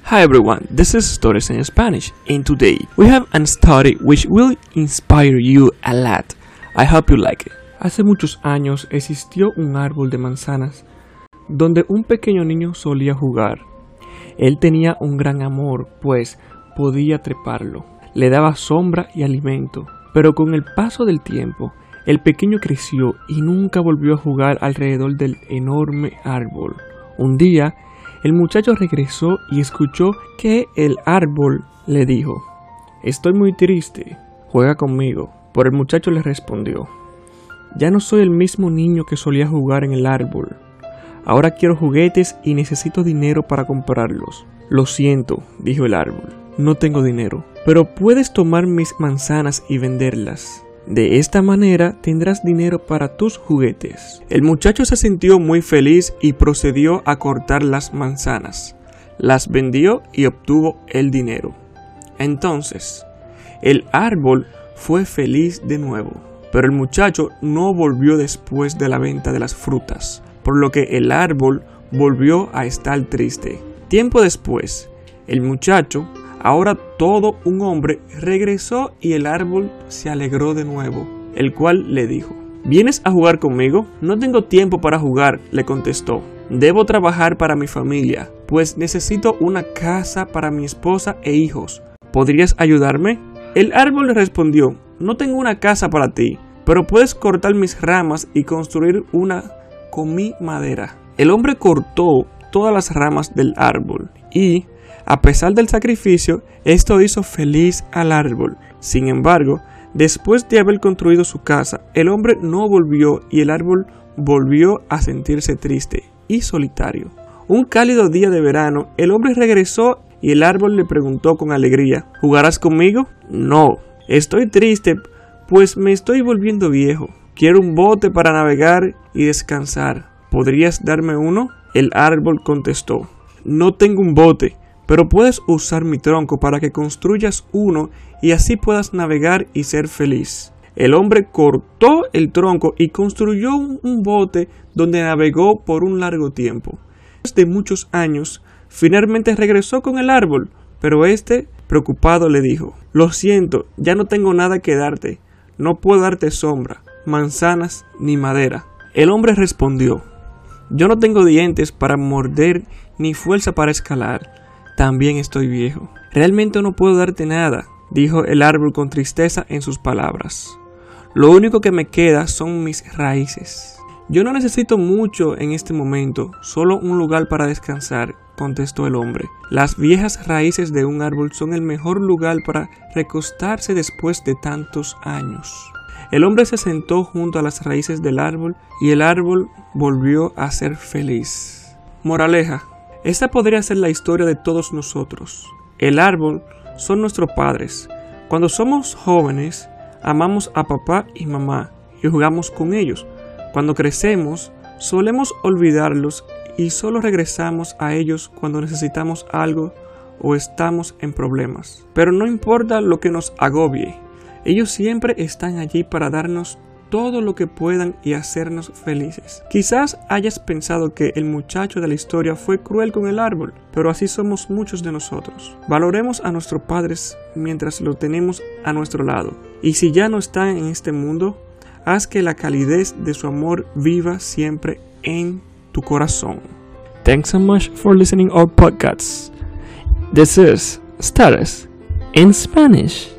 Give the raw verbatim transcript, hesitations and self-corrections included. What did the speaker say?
Hi everyone, this is Stories in Spanish, and today we have a story which will inspire you a lot. I hope you like it. Hace muchos años existió un árbol de manzanas donde un pequeño niño solía jugar. Él tenía un gran amor, pues podía treparlo, le daba sombra y alimento, pero con el paso del tiempo, el pequeño creció y nunca volvió a jugar alrededor del enorme árbol. Un día, el muchacho regresó y escuchó que el árbol le dijo: «Estoy muy triste, juega conmigo». Pero el muchacho le respondió: «Ya no soy el mismo niño que solía jugar en el árbol. Ahora quiero juguetes y necesito dinero para comprarlos». «Lo siento», dijo el árbol, «no tengo dinero, pero puedes tomar mis manzanas y venderlas. De esta manera tendrás dinero para tus juguetes». El muchacho se sintió muy feliz y procedió a cortar las manzanas. Las vendió y obtuvo el dinero. Entonces, el árbol fue feliz de nuevo, pero el muchacho no volvió después de la venta de las frutas, por lo que el árbol volvió a estar triste. Tiempo después, el muchacho, ahora todo un hombre, regresó y el árbol se alegró de nuevo, el cual le dijo: «¿Vienes a jugar conmigo?» «No tengo tiempo para jugar», le contestó. «Debo trabajar para mi familia, pues necesito una casa para mi esposa e hijos. ¿Podrías ayudarme?» El árbol le respondió: «No tengo una casa para ti, pero puedes cortar mis ramas y construir una con mi madera». El hombre cortó todas las ramas del árbol y, a pesar del sacrificio, esto hizo feliz al árbol. Sin embargo, después de haber construido su casa, el hombre no volvió y el árbol volvió a sentirse triste y solitario. Un cálido día de verano, el hombre regresó y el árbol le preguntó con alegría: «¿Jugarás conmigo?» «No, estoy triste, pues me estoy volviendo viejo. Quiero un bote para navegar y descansar. ¿Podrías darme uno?» El árbol contestó: «No tengo un bote, pero puedes usar mi tronco para que construyas uno y así puedas navegar y ser feliz». El hombre cortó el tronco y construyó un, un bote donde navegó por un largo tiempo. Después de muchos años, finalmente regresó con el árbol, pero este, preocupado, le dijo: «Lo siento, ya no tengo nada que darte. No puedo darte sombra, manzanas ni madera». El hombre respondió: «Yo no tengo dientes para morder ni fuerza para escalar. También estoy viejo. Realmente no puedo darte nada», dijo el árbol con tristeza en sus palabras. «Lo único que me queda son mis raíces». «Yo no necesito mucho en este momento, solo un lugar para descansar», contestó el hombre. «Las viejas raíces de un árbol son el mejor lugar para recostarse después de tantos años». El hombre se sentó junto a las raíces del árbol y el árbol volvió a ser feliz. Moraleja: esta podría ser la historia de todos nosotros. El árbol son nuestros padres. Cuando somos jóvenes, amamos a papá y mamá y jugamos con ellos. Cuando crecemos, solemos olvidarlos y solo regresamos a ellos cuando necesitamos algo o estamos en problemas. Pero no importa lo que nos agobie, ellos siempre están allí para darnos todo lo que puedan y hacernos felices. Quizás hayas pensado que el muchacho de la historia fue cruel con el árbol, pero así somos muchos de nosotros. Valoremos a nuestros padres mientras los tenemos a nuestro lado. Y si ya no están en este mundo, haz que la calidez de su amor viva siempre en tu corazón. Thanks so much for listening our podcasts. This is Stories in Spanish.